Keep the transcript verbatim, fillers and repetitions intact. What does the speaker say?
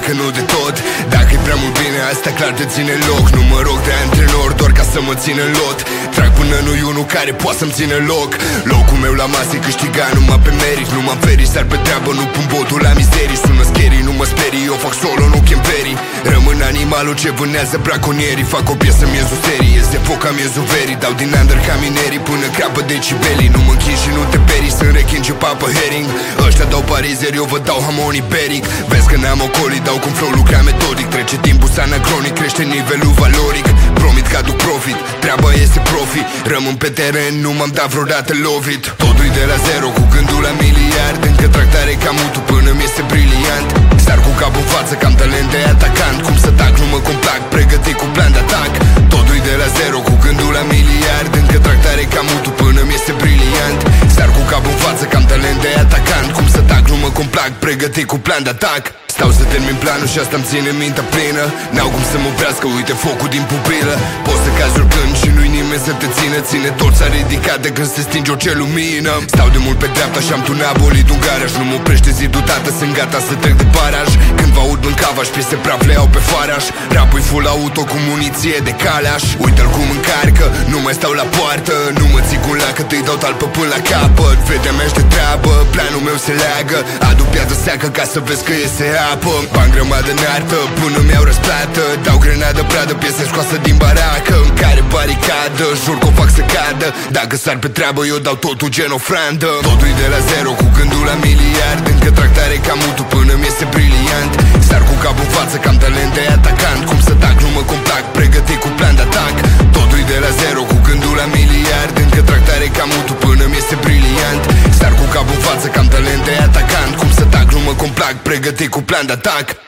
că nu de tot. Dacă-i prea mult bine, asta clar te ține în loc. Nu mă rog de antrenor doar ca să mă țin în lot. Trag până nu-i unul care poate să-mi ține loc. Locul meu la masă e câștiga numai pe merit. Nu mă ferii, sar pe treabă, nu pun botul la mizerii. Sună scary, nu mă sperii, eu fac solo, nu chem perii. Rămân animalul ce vânează braconierii. Fac o piesă miezul serie, se foca miezul verii. Dau din under ca minerii până crapă decibelii. Nu mă închid și nu te perii, sunt rechin și papă herring. Ăștia dau parizeri, eu vă dau harmonii beric. Vezi că n-am ocolii, dau cum flow, lucra metodic. Trece timpul anacronic, crește nivelul valoric. Promit că aduc profit, treaba este profi. Rămân pe teren, nu m-am dat vreodată lovit. Totul de la zero, cu gândul la miliard. Încă tractare ca mutu până mi-este briliant. Sar cu capul în față, cam talent de atacant. Cum să tac, nu mă complac, pregătit cu plan de atac. Totul de la zero, cu gândul la miliard. Încă tractare ca mutu până mi-este briliant. Sar cu capul în față, cam talent de atacant. Cum să tac, nu mă complac, pregătit cu plan de atac. Stau să termin planul și asta-mi ține mintea plină. N-au cum să mă oprească, uite focul din pupilă. Poți să cazi oricând și nu-i nimeni să te țină. Ține tot s-a ridicat de când se stinge orice lumină. Stau de mult pe dreapta și-am tunat bolid un garaj. Nu mă oprește zidul tată, sunt gata să trec de baraj. Când vă aud în cavaș, piese praf le iau pe faraș. Rapul-i full auto cu muniție de calaș. Uite-l cum încarcă, nu mai stau la poartă. Nu mă ții cu un lac, că te-i dau talpă până la capăt. Vedea mea de treabă, planul meu se leagă. Adu piatră seacă ca să vezi că iese apă. Bani grămadă în artă, până mi-au răsplată. Dau grenadă, pradă, piese scoasă din baracă. În care baricadă, jur că o fac să cadă. Dacă sar pe treabă, eu dau totul gen ofrandă. Totul de la zero, cu gândul la miliard. Încă tractare ca mutu până mi-este briliant. Sar cu capul în față, cam talent de atacant. Cum să tac, nu mă complac, pregătit cu plan de atac. Totul de la zero, cu gândul la miliard. Încă tractare ca mutu până mi-este briliant. Sar cu capul în față, cam talent de atacant. Cum să tac, nu mă complac, pregătit cu plan de atac.